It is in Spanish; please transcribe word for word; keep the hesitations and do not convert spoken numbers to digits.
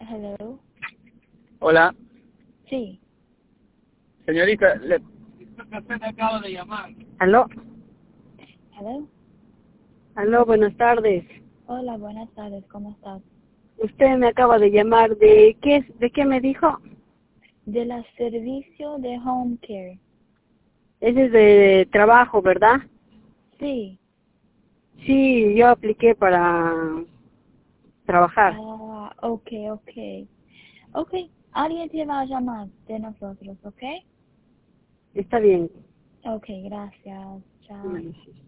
Hello. Hola, Sí. señorita, le... Aló, Hello. aló, buenas tardes. Hola, buenas tardes. ¿Cómo estás? Usted me acaba de llamar de qué, de qué me dijo. De la servicio de home care. Ese es de trabajo, ¿verdad? Sí. Sí, yo apliqué para trabajar. Ah, okay, okay. Okay, alguien te va a llamar de nosotros, ¿ok? Está bien. Okay, gracias. Chao.